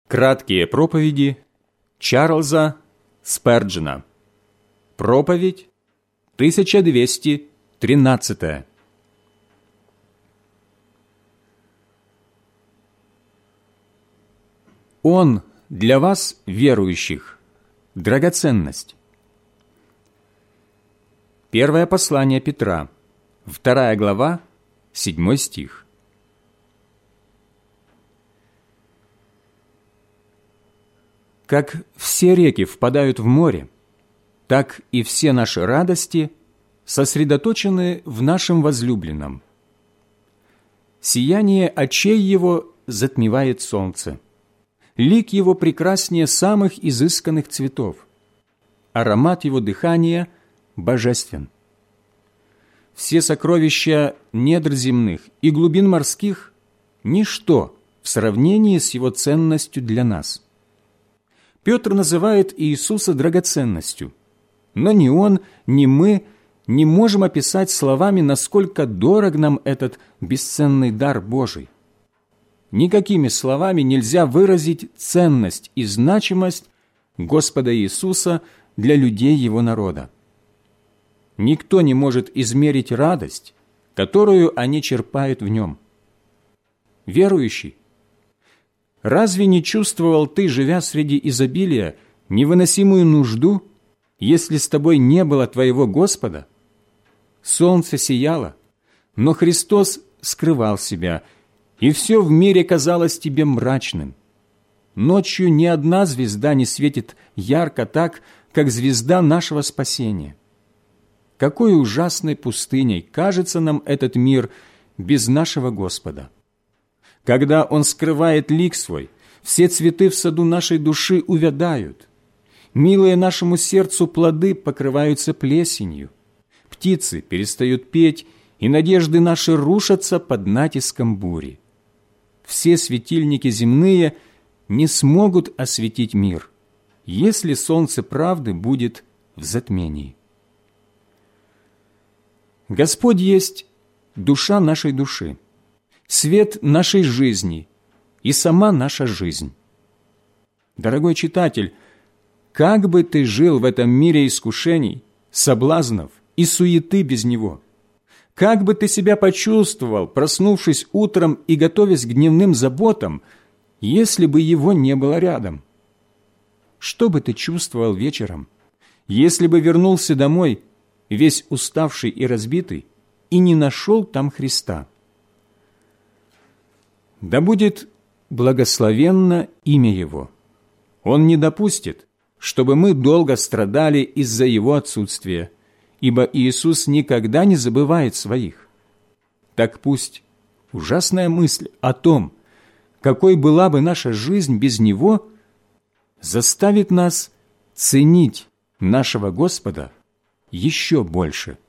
Краткие проповеди Чарльза Сперджена. Проповедь 1213. Он для вас, верующих, драгоценность. Первое послание Петра, 2 глава, 7 стих. Как все реки впадают в море, так и все наши радости сосредоточены в нашем возлюбленном. Сияние очей его затмевает солнце. Лик его прекраснее самых изысканных цветов. Аромат его дыхания божествен. Все сокровища недр земных и глубин морских – ничто в сравнении с его ценностью для нас. Петр называет Иисуса драгоценностью, но ни он, ни мы не можем описать словами, насколько дорог нам этот бесценный дар Божий. Никакими словами нельзя выразить ценность и значимость Господа Иисуса для людей Его народа. Никто не может измерить радость, которую они черпают в Нем. Верующий, разве не чувствовал ты, живя среди изобилия, невыносимую нужду, если с тобой не было твоего Господа? Солнце сияло, но Христос скрывал себя, и все в мире казалось тебе мрачным. Ночью ни одна звезда не светит ярко так, как звезда нашего спасения. Какой ужасной пустыней кажется нам этот мир без нашего Господа! Когда Он скрывает лик Свой, все цветы в саду нашей души увядают. Милые нашему сердцу плоды покрываются плесенью. Птицы перестают петь, и надежды наши рушатся под натиском бури. Все светильники земные не смогут осветить мир, если солнце правды будет в затмении. Господь есть душа нашей души, свет нашей жизни и сама наша жизнь. Дорогой читатель, как бы ты жил в этом мире искушений, соблазнов и суеты без Него? Как бы ты себя почувствовал, проснувшись утром и готовясь к дневным заботам, если бы Его не было рядом? Что бы ты чувствовал вечером, если бы вернулся домой, весь уставший и разбитый, и не нашел там Христа? Да будет благословенно имя Его. Он не допустит, чтобы мы долго страдали из-за Его отсутствия, ибо Иисус никогда не забывает своих. Так пусть ужасная мысль о том, какой была бы наша жизнь без Него, заставит нас ценить нашего Господа еще больше.